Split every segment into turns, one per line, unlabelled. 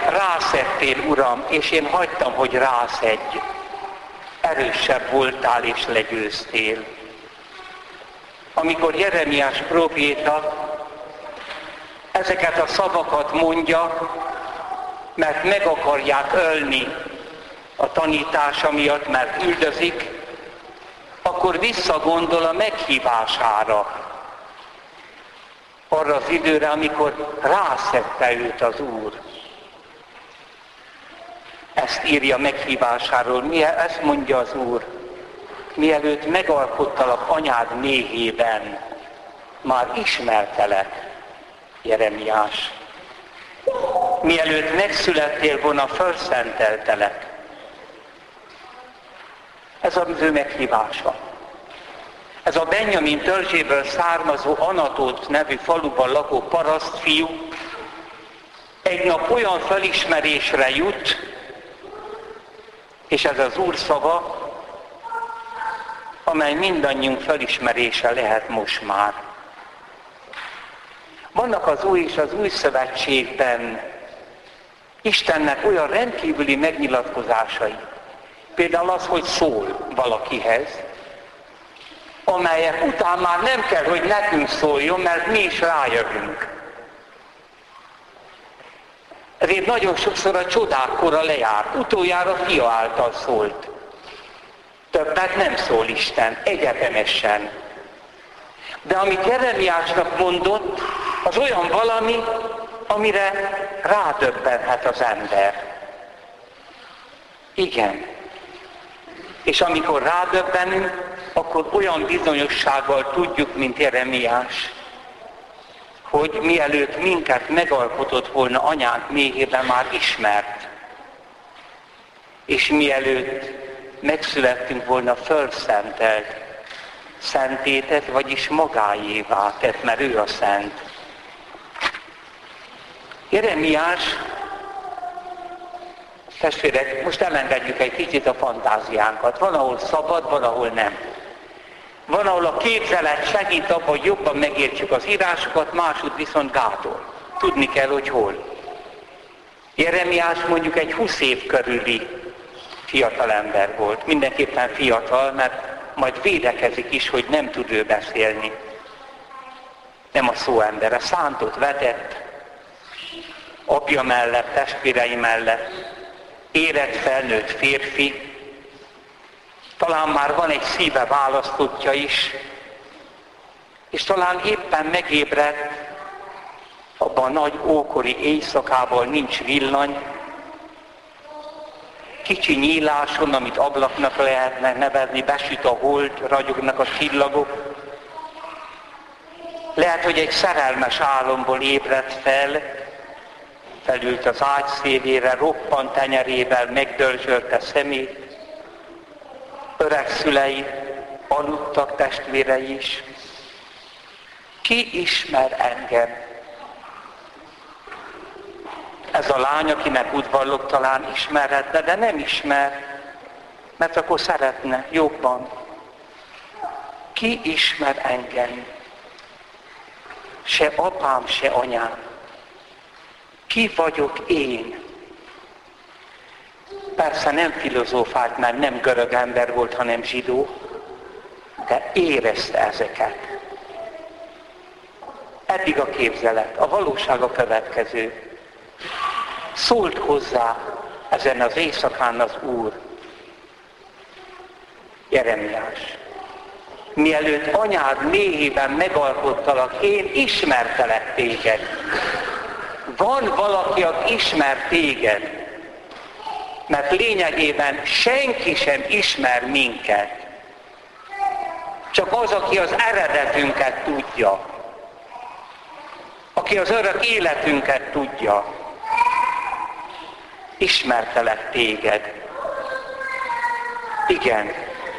Rászettél, Uram, és én hagytam, hogy rászedj. Erősebb voltál és legyőztél. Amikor Jeremiás próféta ezeket a szavakat mondja, mert meg akarják ölni a tanítása miatt, mert üldözik, akkor visszagondol a meghívására. Arra az időre, amikor rászedte őt az Úr. Ezt írja meghívásáról, ezt mondja az Úr. Mielőtt megalkottalak anyád méhében, már ismertelek, Jeremiás. Mielőtt megszülettél volna, felszenteltelek. Ez az ő meghívása. Ez a Benjamin törzséből származó Anatót nevű faluban lakó parasztfiú egy nap olyan felismerésre jut, és ez az Úr szava, amely mindannyiunk felismerése lehet most már. Vannak az Új és az Új Szövetségben Istennek olyan rendkívüli megnyilatkozásai, például az, hogy szól valakihez, amelyek után már nem kell, hogy nekünk szóljon, mert mi is rájövünk. Ezért nagyon sokszor a csodák kora lejárt, utoljára Fia által szólt. Többet nem szól Isten, egyetemesen. De amit Jeremiásnak mondott, az olyan valami, amire rádöbbenhet az ember. Igen. És amikor rádöbbenünk, akkor olyan bizonyossággal tudjuk, mint Jeremiás, hogy mielőtt minket megalkotott volna anyánk méhében, már ismert. És mielőtt megszülettünk volna, fölszentelt, szentétett, vagyis magáévá tett, mert ő a szent. Jeremiás, testvérek, most elengedjük egy kicsit a fantáziánkat. Van, ahol szabad, van, ahol nem. Van, ahol a képzelet segít abban, hogy jobban megértsük az írásokat, máshogy viszont gátol. Tudni kell, hogy hol. Jeremiás mondjuk egy 20 év körüli fiatal ember volt. Mindenképpen fiatal, mert majd védekezik is, hogy nem tud ő beszélni. Nem a szóembere. Szántot vetett, apja mellett, testvérei mellett, érett felnőtt férfi, talán már van egy szíve választottja is, és talán éppen megébredt abban a nagy ókori éjszakában, nincs villany, kicsi nyíláson, amit ablaknak lehetne nevezni, besüt a hold, ragyognak a csillagok. Lehet, hogy egy szerelmes álomból ébredt fel, felült az ágy szélére, roppant tenyerével megdörzsölte szemét, öreg szülei, aludtak, testvérei is. Ki ismer engem? Ez a lány, akinek udvarlok, talán ismerhetne, de nem ismer, mert akkor szeretne jobban. Ki ismer engem? Se apám, se anyám. Ki vagyok én? Persze nem filozófált, mert nem görög ember volt, hanem zsidó, de érezte ezeket. Eddig a képzelet, a valóság a következő. Szólt hozzá ezen az éjszakán az Úr. Jeremiás, mielőtt anyád méhében megalkottalak, én ismertelek téged. Van valaki, aki ismer téged, mert lényegében senki sem ismer minket. Csak az, aki az eredetünket tudja, aki az örök életünket tudja. Ismertelek téged. Igen.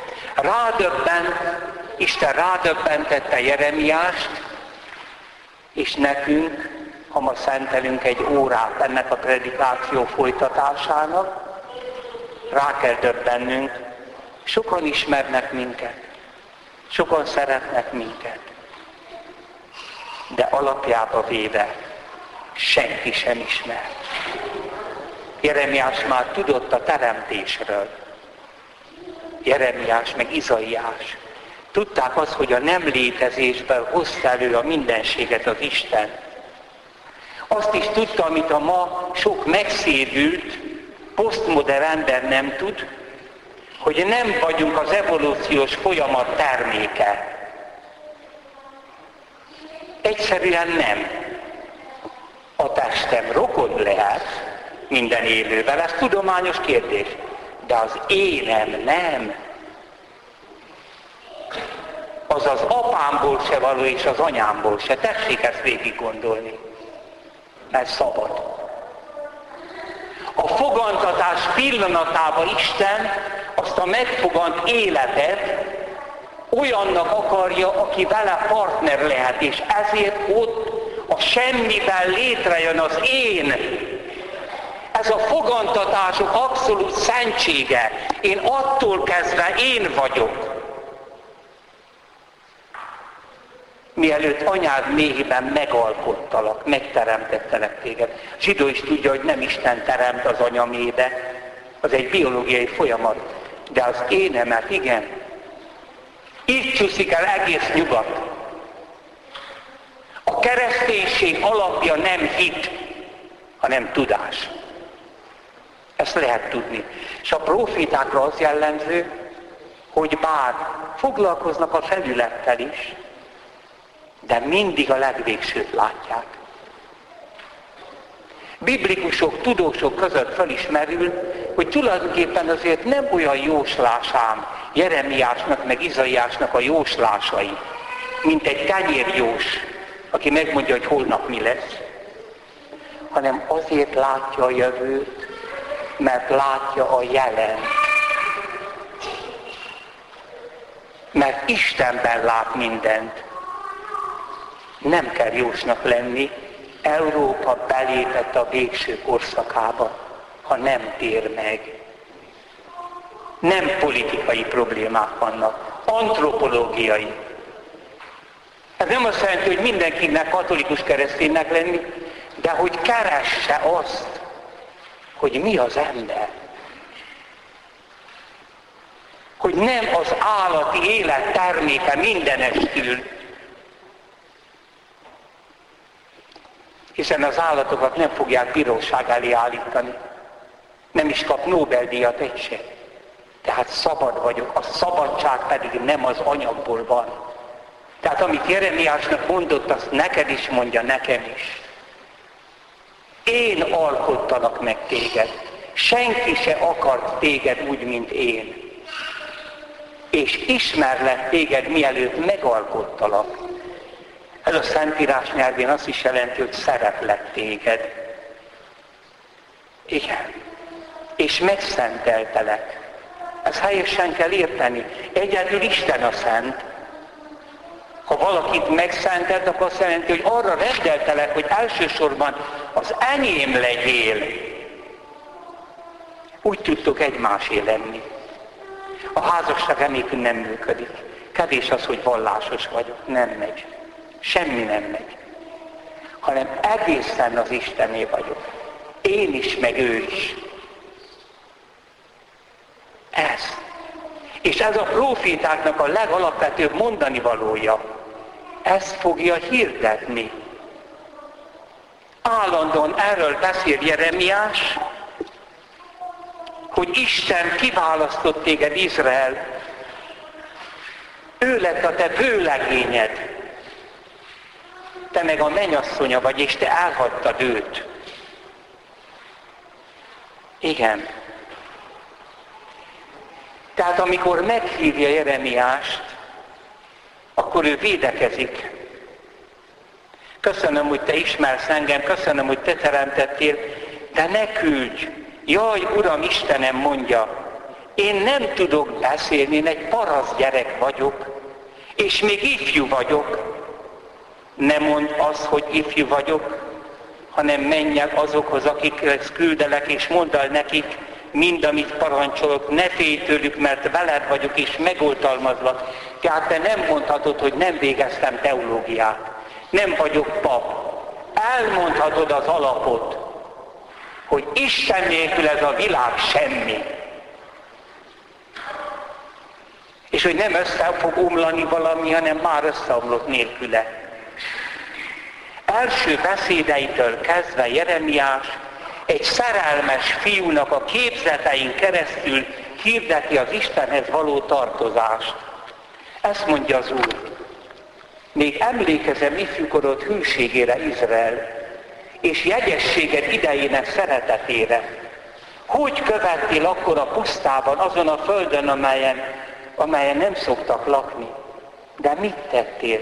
Isten rádöbbentette Jeremiást, és nekünk, ha ma szentelünk egy órát ennek a predikáció folytatásának, rá kell döbbennünk, sokan ismernek minket, sokan szeretnek minket, de alapjába véve senki sem ismer. Jeremiás már tudott a teremtésről. Jeremiás meg Izaiás. Tudták azt, hogy a nem létezésből hozta elő a mindenséget az Isten. Azt is tudta, amit a ma sok megszédült, posztmodern ember nem tud, hogy nem vagyunk az evolúciós folyamat terméke. Egyszerűen nem. A testem rokon lehet minden élővel, ez tudományos kérdés, de az énem nem. Az az apámból se való, és az anyámból se. Tessék ezt végig gondolni. Ez szabad. A fogantatás pillanatában Isten azt a megfogant életet olyannak akarja, aki vele partner lehet, és ezért ott a semmiben létrejön az én. Ez a fogantatások abszolút szentsége. Én attól kezdve én vagyok. Mielőtt anyád méhében megalkottalak, megteremtettelek téged. A zsidó is tudja, hogy nem Isten teremt az anya méhbe. Az egy biológiai folyamat. De az énemet, igen. Így csúszik el egész nyugat. A kereszténység alapja nem hit, hanem tudás. Ezt lehet tudni. És a profétákra az jellemző, hogy bár foglalkoznak a felülettel is, de mindig a legvégsőt látják. Biblikusok, tudósok között felismerül, hogy tulajdonképpen azért nem olyan jóslás ám Jeremiásnak meg Izaiásnak a jóslásai, mint egy kenyérjós, aki megmondja, hogy holnap mi lesz, hanem azért látja a jövőt, mert látja a jelen. Mert Istenben lát mindent. Nem kell jósnak lenni, Európa belépett a végső korszakába, ha nem tér meg. Nem politikai problémák vannak, antropológiai. Ez nem azt jelenti, hogy mindenkinek katolikus kereszténynek lenni, de hogy keresse azt, hogy mi az ember. Hogy nem az állati élet terméke mindenestül. Hiszen az állatokat nem fogják bíróság elé állítani. Nem is kap Nobel-díjat egy se. Tehát szabad vagyok, a szabadság pedig nem az anyagból van. Tehát amit Jeremiásnak mondott, azt neked is mondja, nekem is. Én alkottalak meg téged. Senki se akart téged úgy, mint én. És ismerlek téged, mielőtt megalkottalak. Ez a Szentírás nyelvén azt is jelenti, hogy szeretlek téged. Igen. És megszenteltelek. Ezt helyesen kell érteni. Egyedül Isten a szent. Ha valakit megszentelt, akkor azt jelenti, hogy arra rendeltelek, hogy elsősorban az enyém legyél. Úgy tudtok egymásé lenni. A házasság enélkül nem működik. Kevés az, hogy vallásos vagyok. Nem megy. Semmi nem megy. Hanem egészen az Istené vagyok. Én is, meg ő is. Ez. És ez a profétáknak a legalapvetőbb mondani valója. Ezt fogja hirdetni. Állandóan erről beszél Jeremiás, hogy Isten kiválasztott téged, Izrael. Ő lett a te vőlegényed. Te meg a mennyasszonya vagy, és te elhagytad őt. Igen. Tehát amikor meghívja Jeremiást, akkor ő védekezik. Köszönöm, hogy te ismersz engem, köszönöm, hogy te teremtettél, de ne küldj. Jaj, Uram, Istenem, mondja, én nem tudok beszélni, én egy paraszt gyerek vagyok, és még ifjú vagyok. Ne mondd azt, hogy ifjú vagyok, hanem menj el azokhoz, akikhez küldelek, és mondd el nekik mind, amit parancsolok, ne félj tőlük, mert veled vagyok, és megoltalmazlak. Tehát te nem mondhatod, hogy nem végeztem teológiát, nem vagyok pap. Elmondhatod az alapot. hogy Isten nélkül ez a világ semmi. És hogy nem össze fog omlani valami, hanem már összeomlott nélküle. Első beszédeitől kezdve Jeremiás egy szerelmes fiúnak a képzetein keresztül hirdeti az Istenhez való tartozást. Ezt mondja az Úr. Még emlékezem ifjúkorod hűségére, Izrael, és jegyességed idejének szeretetére. Hogy követtél akkor a pusztában, azon a földön, amelyen nem szoktak lakni? De mit tettél?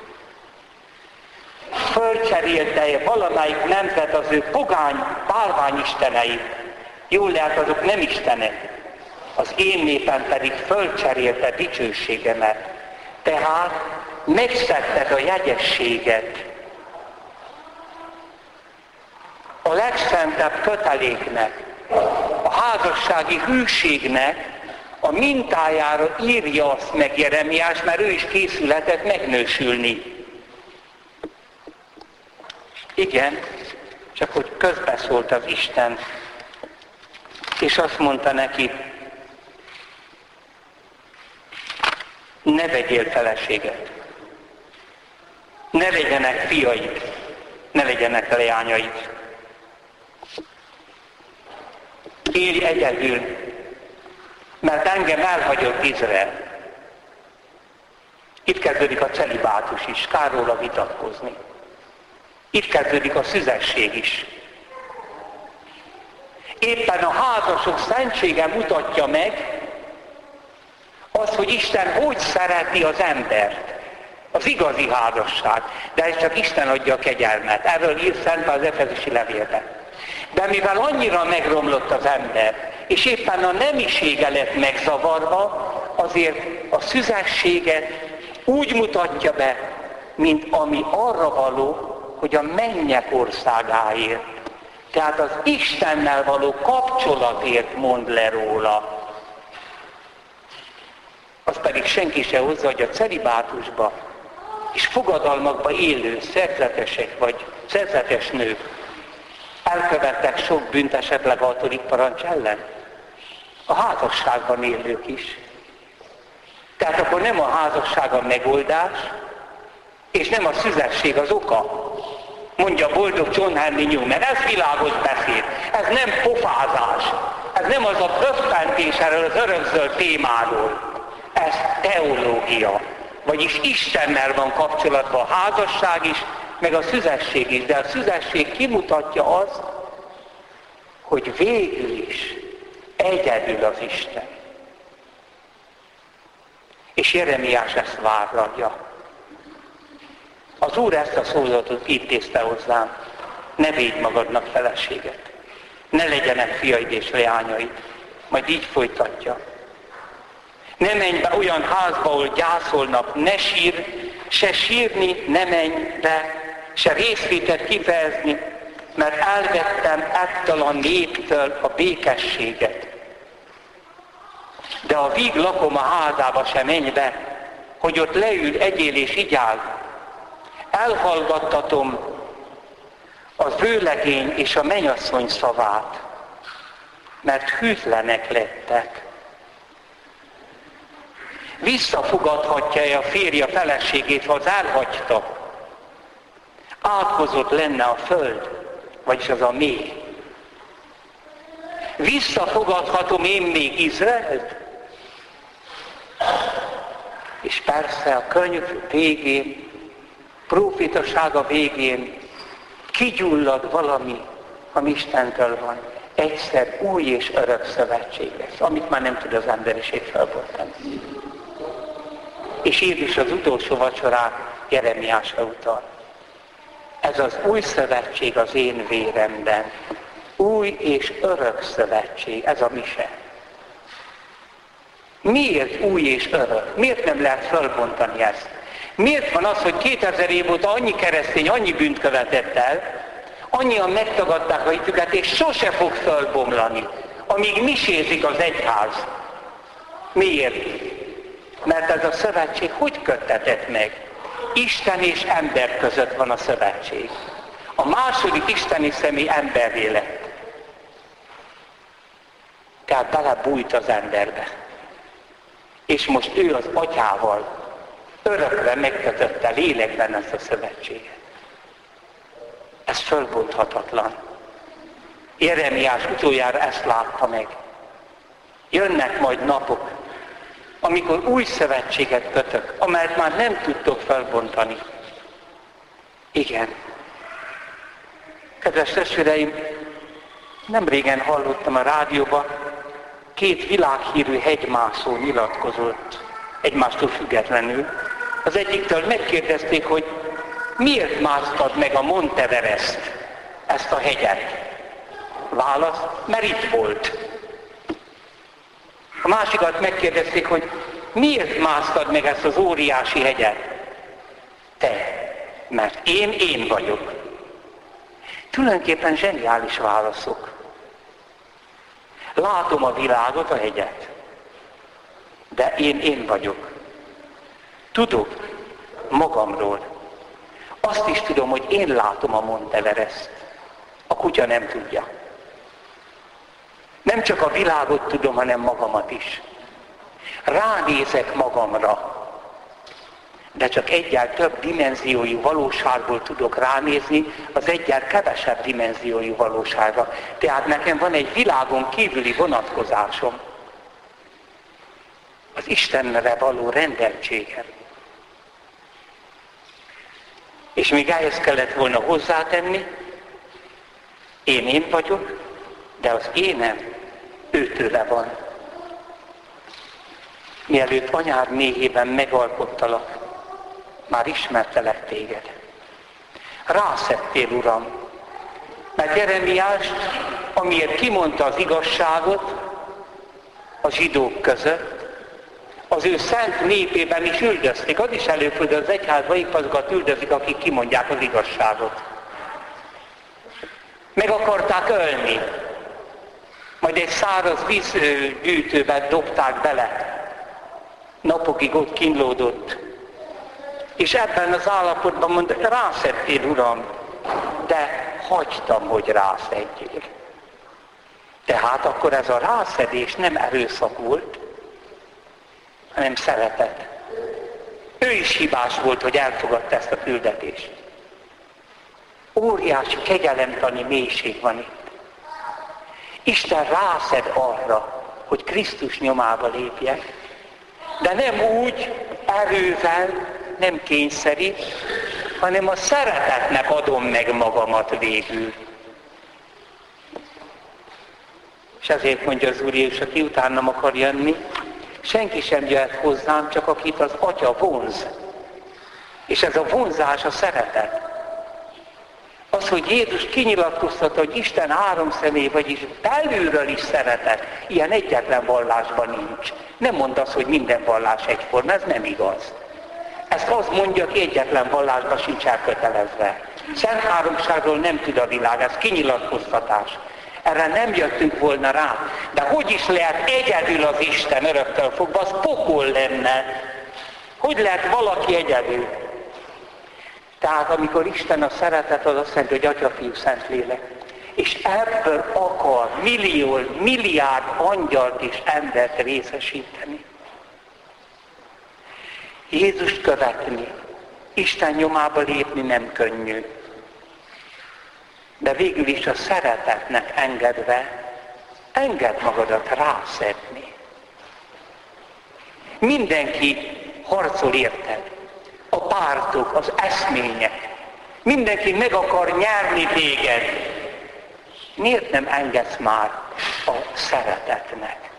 Fölcserélte valamelyik nemzet az ő pogány bálványisteneit. Jól lehet, azok nem istenek. Az én népem pedig fölcserélte dicsőségemet. Tehát megszegted a jegyességet. A legszentebb köteléknek, a házassági hűségnek a mintájára írja azt meg Jeremiás, mert ő is készületett megnősülni. Igen, csak hogy közbeszólt az Isten, és azt mondta neki, ne vegyél feleséget, ne legyenek fiaid, ne legyenek leányaid. Élj egyedül, mert engem elhagyott Izrael. Itt kezdődik a celibátus is, kár róla vitatkozni. Itt kezdődik a szüzesség is. Éppen a házasok szentsége mutatja meg azt, hogy Isten hogy szereti az embert. Az igazi házasság. De ez csak Isten adja a kegyelmet. Erről ír Szent az Efezusi levélben. De mivel annyira megromlott az ember, és éppen a nemisége lett megzavarva, azért a szüzességet úgy mutatja be, mint ami arra való, hogy a mennyek országáért. Tehát az Istennel való kapcsolatért mond le róla. Az pedig senki se hozza, hogy a celibátusba és fogadalmakba élő szerzetesek vagy szerzetes nők elkövettek sok bűnt esetleg a 6. parancs ellen. A házasságban élők is. Tehát akkor nem a házasság a megoldás, és nem a szüzesség az oka. Mondja boldog John Henry Newman, ez világos beszéd, ez nem pofázás, ez nem az a röppentés erről az örökzöld témáról, ez teológia. Vagyis Istennel van kapcsolatban a házasság is, meg a szüzesség is, de a szüzesség kimutatja azt, hogy végül is egyedül az Isten. És Jeremiás ezt vállalja. Az Úr ezt a szózatot intézte hozzám, ne védj magadnak feleséget, ne legyenek fiaid és leányaid, majd így folytatja. Ne menj be olyan házba, ahol gyászolnak, ne sír, se sírni ne menj be, se részvétet kifejezni, mert elvettem ettől a néptől a békességet. De a víg lakom a házába se menj be, hogy ott leül, egyél és igyál. Elhallgattatom az vőlegény és a mennyasszony szavát, mert hűtlenek lettek. Visszafogadhatja-e a férje a feleségét, ha az elhagyta? Átkozott lenne a föld, vagyis az a mély. Visszafogadhatom én még Izraelt? És persze a könyv végén, prófétasága végén kigyullad valami, ami Istentől van. Egyszer új és örök szövetség lesz, amit már nem tud az emberiség felbontani. És így is az utolsó vacsorát Jeremiásra utal. Ez az új szövetség az én véremben. Új és örök szövetség, ez a mise. Miért új és örök? Miért nem lehet felbontani ezt? Miért van az, hogy 2000 év óta annyi keresztény, annyi bűnt követett el, annyian megtagadták a hitüket, és sose fog fölbomlani, amíg misézik az egyház. Miért? Mert ez a szövetség hogy köttetett meg? Isten és ember között van a szövetség. A második isteni személy emberré lett. Tehát belebújt az emberbe. És most ő az atyával örökre megkötötte lélekben ezt a szövetséget. Ez fölbonthatatlan. Jeremiás utoljára ezt látta meg. Jönnek majd napok, amikor új szövetséget kötök, amelyet már nem tudtok felbontani. Igen. Kedves testvéreim, nem régen hallottam a rádióban, 2 világhírű hegymászó nyilatkozott egymástól függetlenül. Az egyiktől megkérdezték, hogy miért másztad meg a Monteverest, ezt a hegyet? Válasz, mert itt volt. A másikat megkérdezték, hogy miért másztad meg ezt az óriási hegyet? Te, mert én vagyok. Tulajdonképpen zseniális válaszok. Látom a világot, a hegyet, de én vagyok. Tudok magamról. Azt is tudom, hogy én látom a Monteverest. A kutya nem tudja. Nem csak a világot tudom, hanem magamat is. Ránézek magamra, de csak egyel több dimenziójú valóságból tudok ránézni, az egyel kevesebb dimenziójú valóságra. Tehát nekem van egy világon kívüli vonatkozásom. Az Istenre való rendeltségem. És még ehhez kellett volna hozzátenni, én vagyok, de az énem őtőle van. Mielőtt anyád méhében megalkottalak, már ismertelek téged. Rászettél, Uram, mert Jeremiás, amiért kimondta az igazságot a zsidók között, az ő szent népében is üldözték. Az is előfordul, az egyházban épp azokat üldözik, akik kimondják az igazságot. Meg akarták ölni. Majd egy száraz vízgyűjtőbe dobták bele. Napokig ott kínlódott. És ebben az állapotban mondta, rászettél, Uram, de hagytam, hogy rászedjél. Tehát akkor ez a rászedés nem erőszak volt, hanem szeretet. Ő is hibás volt, hogy elfogadta ezt a küldetést. Óriási kegyelemtani mélység van itt. Isten rászed arra, hogy Krisztus nyomába lépjek, de nem úgy, erővel, nem kényszerít, hanem a szeretetnek adom meg magamat végül. És ezért mondja az Úr Jézus, aki utánam akar jönni, senki sem jöhet hozzám, csak akit az Atya vonz. És ez a vonzás a szeretet. Az, hogy Jézus kinyilatkoztatta, hogy Isten 3 személy, vagyis belülről is szeretet, ilyen egyetlen vallásban nincs. Nem mondd azt, hogy minden vallás egyforma, ez nem igaz. Ezt az mondja, hogy egyetlen vallásban sincs elkötelezve. Szent háromságról nem tud a világ, ez kinyilatkoztatás. Erre nem jöttünk volna rá. De hogy is lehet egyedül az Isten öröktől fogva, az pokol lenne. Hogy lehet valaki egyedül? Tehát amikor Isten a szeretet, az azt jelenti, hogy Atya, Fiú, Szentlélek. És ebből akar milliárd angyalt és embert részesíteni. Jézust követni, Isten nyomába lépni nem könnyű. De végül is a szeretetnek engedve, engedd magadat rászedni. Mindenki harcol érted. A pártok, az eszmények. Mindenki meg akar nyerni téged. Miért nem engedsz már a szeretetnek?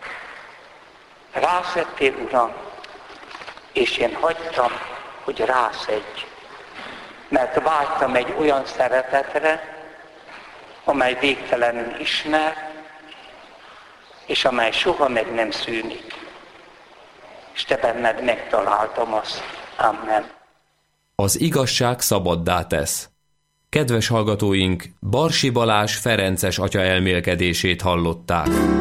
Rászedtél, Uram, és én hagytam, hogy rászedj. Mert vágytam egy olyan szeretetre, amely végtelenül ismer, és amely soha meg nem szűnik. És te benned megtaláltam azt. Amen.
Az igazság szabaddá tesz. Kedves hallgatóink, Barsi Balázs ferences atya elmélkedését hallották.